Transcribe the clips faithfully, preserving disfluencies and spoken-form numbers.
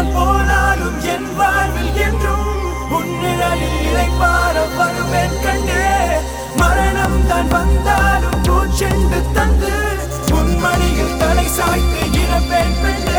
நான் போனாலும் என் வாழ்வில் என்றும் உன்னிழலில் இளைப்பாற வருவேன் கண்டே. மரணம் தான் வந்தாலும் பூச்செண்டு தந்து உன்மணியில் தலை சாய்த்து இறப்பேன் பெண்ணே.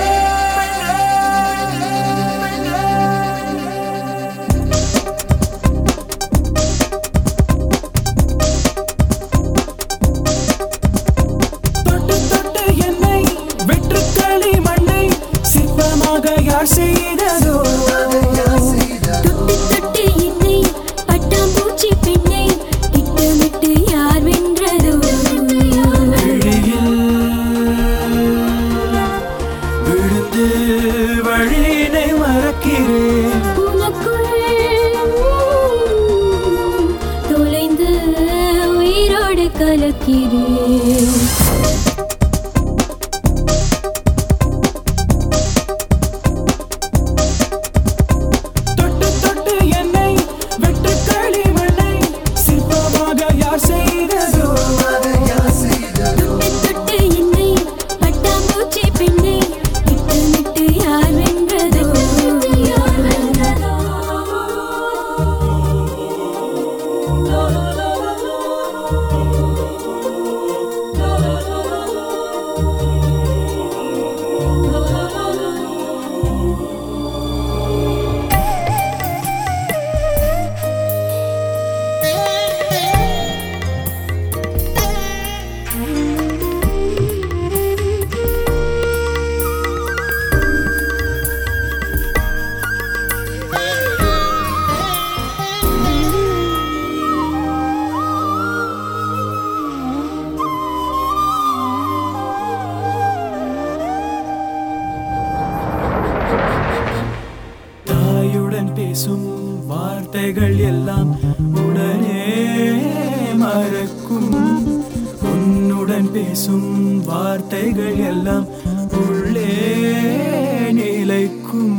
யார் செய்ததோ தொட்டு தொட்டு என்னை பட்டாம்பூச்சி பெண்ணை திட்டமிட்டு யார் வென்றதோ. விழுந்து வழியினை மறக்கிறேன் உனக்குள் தொலைந்து உயிரோடு கலக்கிறேன். பேசும் வார்த்தைகள் எல்லாம் உடனே மறக்கும். உன்னுடன் பேசும் வார்த்தைகள் எல்லாம் உள்ளே நிலைக்கும்.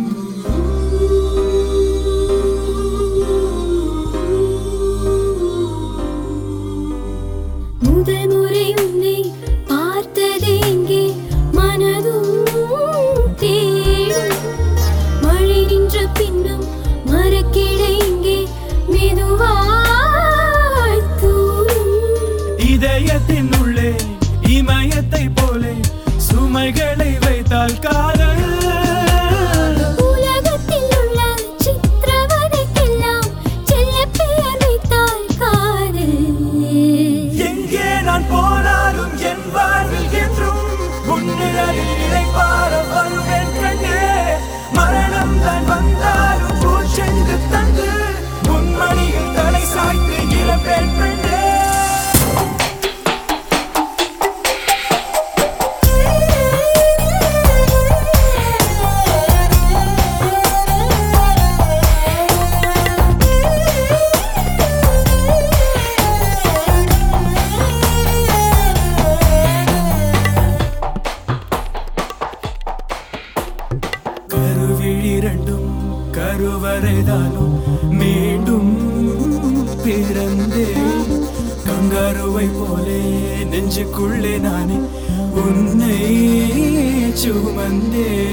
முதல் முறை உன்னை பார்த்தது எங்கே மனதும் தேடும். மழை நின்ற பின்னும் மரக்கிட இங்கே மெதுவாய் தூரும். இதயத்தின் உள்ளே இமயத்தை போலே சுமைகளை வைத்தால் காதல். உலகத்தில் உள்ள சித்திரவதைக்கெல்லாம் செல்ல பெயர் வைத்தால் காதல். எங்கே நான் போனாலும் என் வாழ்வில் என்றும் உன்னிழலில் இளைப்பாற வருவேன் கண்டே. மரணம் தான் வந்தாலும் பூச்செண்டு தந்து உன்மணியில் தலை சாய்த்து இறப்பேன் பெண்ணே. கருவிழிரண்டும் கருவறைதானும் மீண்டும் பிறந்தேன். கங்காருவை போலே நெஞ்சுக்குள்ளே நானே உன்னை சுமந்தேன்.